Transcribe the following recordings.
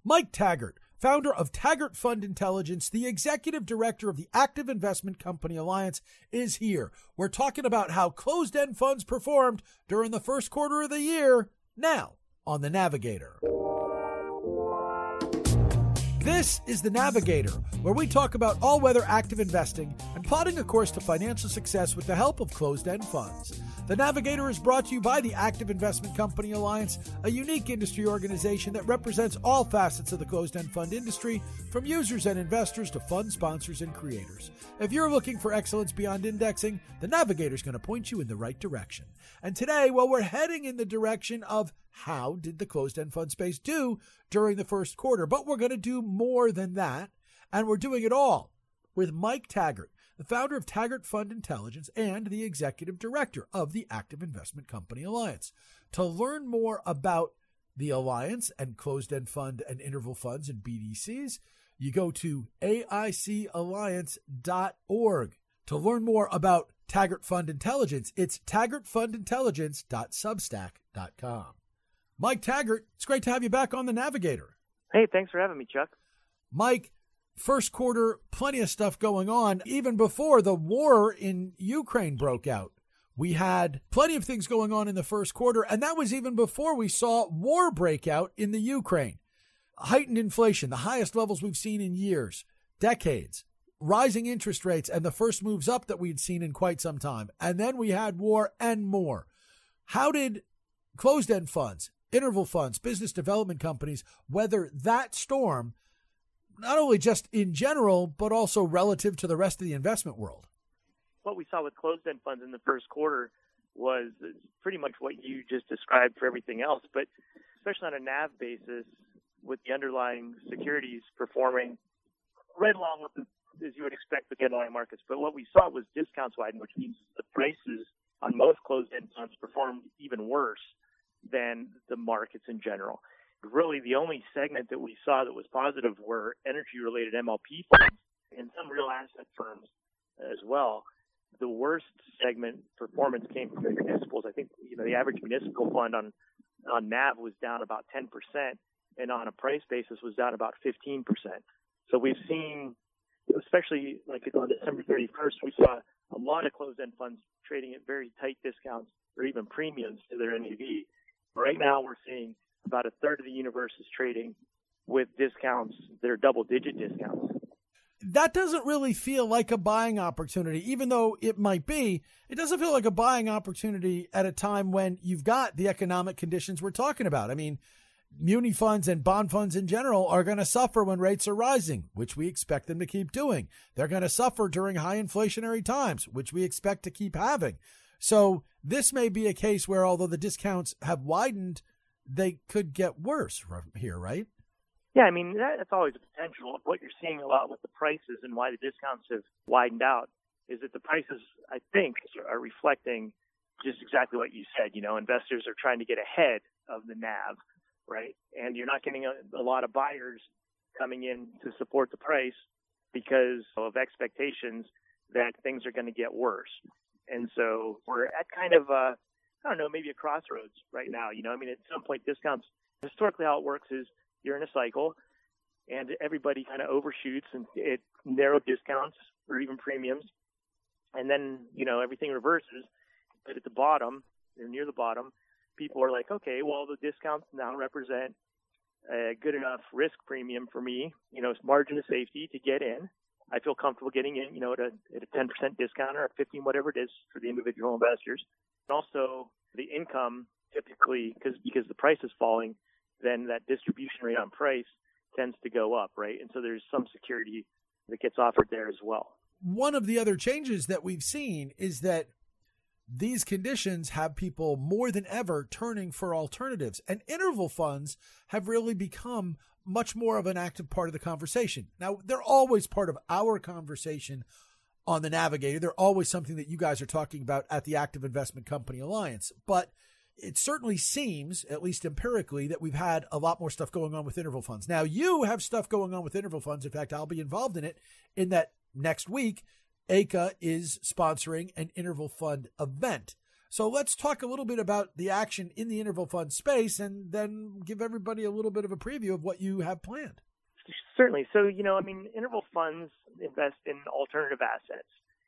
Mike Taggart, founder of Taggart Fund Intelligence, the executive director of the Active Investment Company Alliance, is here. We're talking about how closed-end funds performed during the first quarter of the year, now on The Navigator. This is The Navigator, where we talk about all-weather active investing and plotting a course to financial success with the help of closed-end funds. The Navigator is brought to you by the Active Investment Company Alliance, a unique industry organization that represents all facets of the closed-end fund industry, from users and investors to fund sponsors and creators. If you're looking for excellence beyond indexing, the Navigator is going to point you in the right direction. And today, well, we're heading in the direction of how did the closed-end fund space do during the first quarter. But we're going to do more than that, and we're doing it all with Mike Taggart, the founder of Taggart Fund Intelligence and the executive director of the Active Investment Company Alliance. To learn more about the Alliance and closed-end fund and interval funds and BDCs, you go to aicalliance.org. To learn more about Taggart Fund Intelligence, it's taggartfundintelligence.substack.com. Mike Taggart, it's great to have you back on The Navigator. Hey, thanks for having me, Chuck. Mike, first quarter, plenty of stuff going on. Even before the war in Ukraine broke out, we had plenty of things going on in the first quarter, and that was even before we saw war break out in the Ukraine. Heightened inflation, the highest levels we've seen in years, decades, rising interest rates, and the first moves up that we'd seen in quite some time. And then we had war and more. How did closed-end funds, interval funds, business development companies weather that storm, not only just in general, but also relative to the rest of the investment world? What we saw with closed-end funds in the first quarter was pretty much what you just described for everything else, but especially on a NAV basis, with the underlying securities performing right along with as you would expect with the underlying markets. But what we saw was discounts widen, which means the prices on most closed-end funds performed even worse than the markets in general. Really, the only segment that we saw that was positive were energy-related MLP funds and some real asset firms as well. The worst segment performance came from the municipals. I think the average municipal fund on NAV was down about 10%, and on a price basis was down about 15%. So we've seen, especially like on December 31st, we saw a lot of closed-end funds trading at very tight discounts or even premiums to their NAV. Right now, we're seeing about a third of the universe is trading with discounts that are double-digit discounts. That doesn't really feel like a buying opportunity, even though it might be. It doesn't feel like a buying opportunity at a time when you've got the economic conditions we're talking about. I mean, muni funds and bond funds in general are going to suffer when rates are rising, which we expect them to keep doing. They're going to suffer during high inflationary times, which we expect to keep having. So this may be a case where, although the discounts have widened, they could get worse from here, right? Yeah, I mean, that's always a potential. What you're seeing a lot with the prices and why the discounts have widened out is that the prices, I think, are reflecting just exactly what you said. Investors are trying to get ahead of the NAV, right? And you're not getting a lot of buyers coming in to support the price because of expectations that things are going to get worse. And so we're at kind of maybe a crossroads right now. At some point, discounts, historically how it works is you're in a cycle and everybody kind of overshoots and it narrowed discounts or even premiums. And then, everything reverses. But at the bottom, or near the bottom, people are like, okay, well, the discounts now represent a good enough risk premium for me, margin of safety to get in. I feel comfortable getting in, at a 10% discount or a 15, whatever it is for the individual investors. And also the income typically, because the price is falling, then that distribution rate on price tends to go up, right? And so there's some security that gets offered there as well. One of the other changes that we've seen is that these conditions have people more than ever turning for alternatives, and interval funds have really become much more of an active part of the conversation. Now, they're always part of our conversation on The Navigator. They're always something that you guys are talking about at the Active Investment Company Alliance, but it certainly seems, at least empirically, that we've had a lot more stuff going on with interval funds. Now, you have stuff going on with interval funds. In fact, I'll be involved in it in that next week, AICA is sponsoring an interval fund event. So let's talk a little bit about the action in the interval fund space and then give everybody a little bit of a preview of what you have planned. Certainly. So, interval funds invest in alternative assets.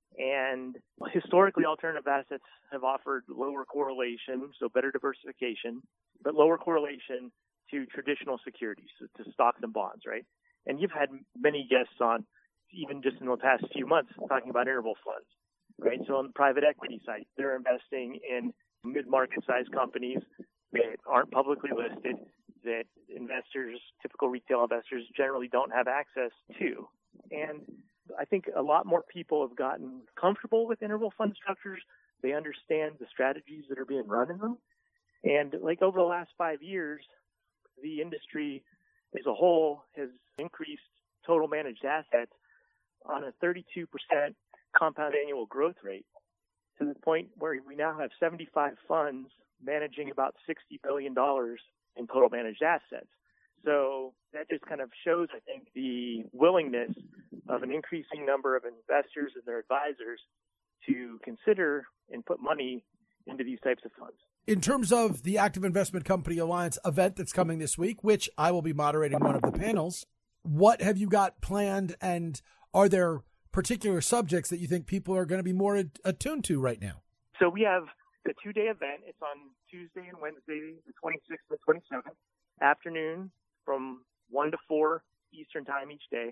And historically, alternative assets have offered lower correlation, so better diversification, but lower correlation to traditional securities, to stocks and bonds, right? And you've had many guests on, even just in the past few months, talking about interval funds, right? So on the private equity side, they're investing in mid-market sized companies that aren't publicly listed, that investors, typical retail investors, generally don't have access to. And I think a lot more people have gotten comfortable with interval fund structures. They understand the strategies that are being run in them. And like over the last 5 years, the industry as a whole has increased total managed assets on a 32% compound annual growth rate, to the point where we now have 75 funds managing about $60 billion in total managed assets. So that just kind of shows, I think, the willingness of an increasing number of investors and their advisors to consider and put money into these types of funds. In terms of the Active Investment Company Alliance event that's coming this week, which I will be moderating one of the panels, what have you got planned, and are there particular subjects that you think people are going to be more attuned to right now? So we have the 2-day event. It's on Tuesday and Wednesday, the 26th and 27th, afternoon from 1 to 4 Eastern time each day.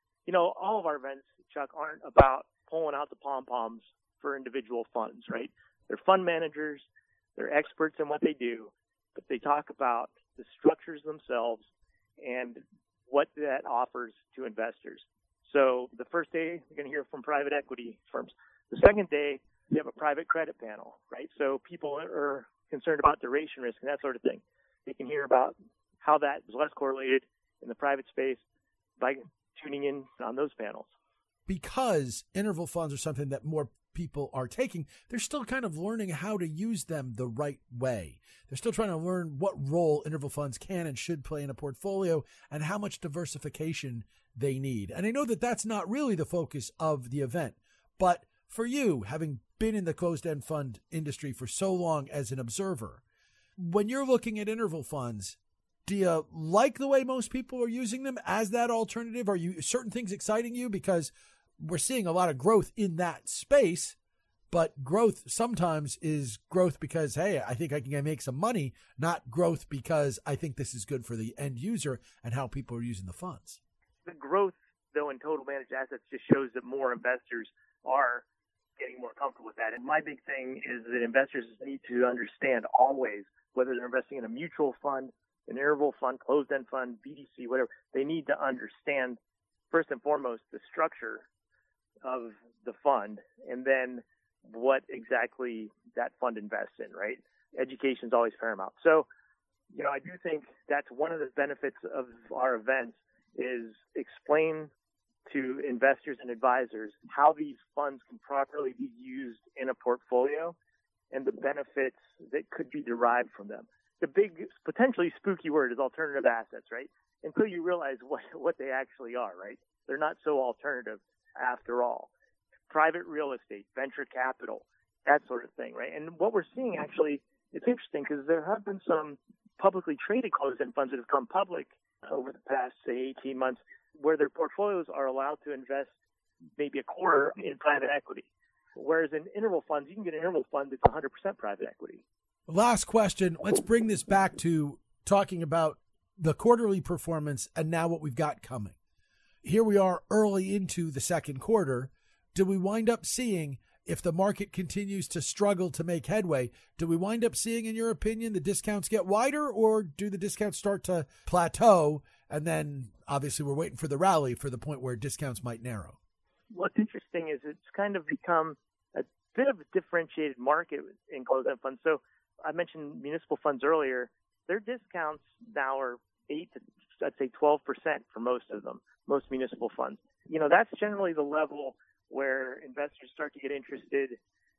All of our events, Chuck, aren't about pulling out the pom-poms for individual funds, right? They're fund managers. They're experts in what they do, but they talk about the structures themselves and what that offers to investors. So the first day, you're going to hear from private equity firms. The second day, you have a private credit panel, right? So people are concerned about duration risk and that sort of thing. They can hear about how that is less correlated in the private space by tuning in on those panels. Because interval funds are something that more people are taking, they're still kind of learning how to use them the right way. They're still trying to learn what role interval funds can and should play in a portfolio and how much diversification they need. And I know that that's not really the focus of the event, but for you, having been in the closed-end fund industry for so long as an observer, when you're looking at interval funds, do you like the way most people are using them as that alternative? Are you certain things exciting you? Because we're seeing a lot of growth in that space, but growth sometimes is growth because, hey, I think I can make some money, not growth because I think this is good for the end user and how people are using the funds. The growth, though, in total managed assets just shows that more investors are getting more comfortable with that. And my big thing is that investors need to understand always, whether they're investing in a mutual fund, an interval fund, closed-end fund, BDC, whatever, they need to understand, first and foremost, the structure of the fund, and then what exactly that fund invests in, right? Education is always paramount. So, I do think that's one of the benefits of our events is explain to investors and advisors how these funds can properly be used in a portfolio and the benefits that could be derived from them. The big, potentially spooky word is alternative assets, right? Until you realize what they actually are, right? They're not so alternative after all. Private real estate, venture capital, that sort of thing, right? And what we're seeing actually, it's interesting because there have been some publicly traded closed-end funds that have come public over the past, say, 18 months, where their portfolios are allowed to invest maybe a quarter in private equity. Whereas in interval funds, you can get an interval fund that's 100% private equity. Last question. Let's bring this back to talking about the quarterly performance and now what we've got coming. Here we are early into the second quarter. Do we wind up seeing, if the market continues to struggle to make headway, do we wind up seeing, in your opinion, the discounts get wider, or do the discounts start to plateau? And then obviously we're waiting for the rally for the point where discounts might narrow. What's interesting is it's kind of become a bit of a differentiated market in closed-end funds. So I mentioned municipal funds earlier. Their discounts now are 8 to, I'd say, 12% for most of them, most municipal funds. That's generally the level where investors start to get interested,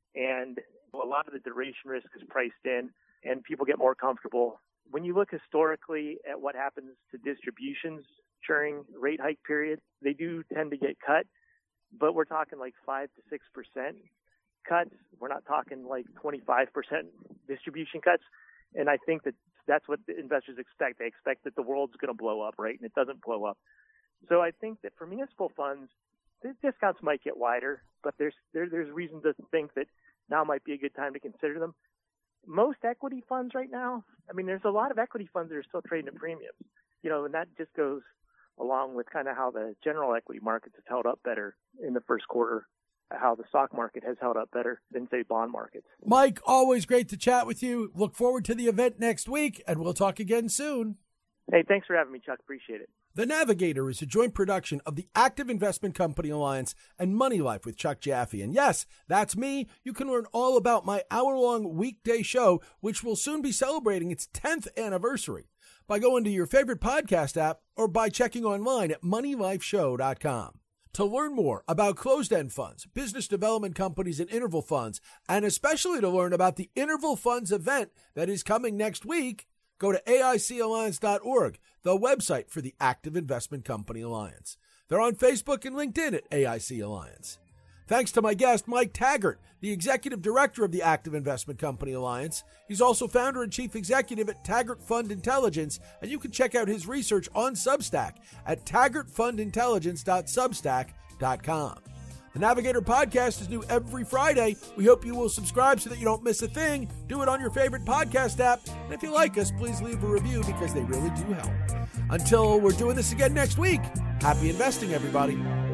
and a lot of the duration risk is priced in, and people get more comfortable. When you look historically at what happens to distributions during rate hike period, they do tend to get cut, but we're talking like 5 to 6% cuts. We're not talking like 25% distribution cuts. And I think that's what the investors expect. They expect that the world's going to blow up, right? And it doesn't blow up. So I think that for municipal funds, the discounts might get wider, but there's reason to think that now might be a good time to consider them. Most equity funds right now, I mean, there's a lot of equity funds that are still trading at premiums, and that just goes along with kind of how the general equity markets have held up better in the first quarter, how the stock market has held up better than, say, bond markets. Mike, always great to chat with you. Look forward to the event next week, and we'll talk again soon. Hey, thanks for having me, Chuck. Appreciate it. The Navigator is a joint production of the Active Investment Company Alliance and Money Life with Chuck Jaffe. And yes, that's me. You can learn all about my hour-long weekday show, which will soon be celebrating its 10th anniversary, by going to your favorite podcast app or by checking online at moneylifeshow.com. To learn more about closed-end funds, business development companies, and interval funds, and especially to learn about the Interval Funds event that is coming next week, go to AICalliance.org, the website for the Active Investment Company Alliance. They're on Facebook and LinkedIn at AIC Alliance. Thanks to my guest, Mike Taggart, the Executive Director of the Active Investment Company Alliance. He's also founder and chief executive at Taggart Fund Intelligence, and you can check out his research on Substack at taggartfundintelligence.substack.com. The Navigator podcast is new every Friday. We hope you will subscribe so that you don't miss a thing. Do it on your favorite podcast app. And if you like us, please leave a review because they really do help. Until we're doing this again next week, happy investing, everybody.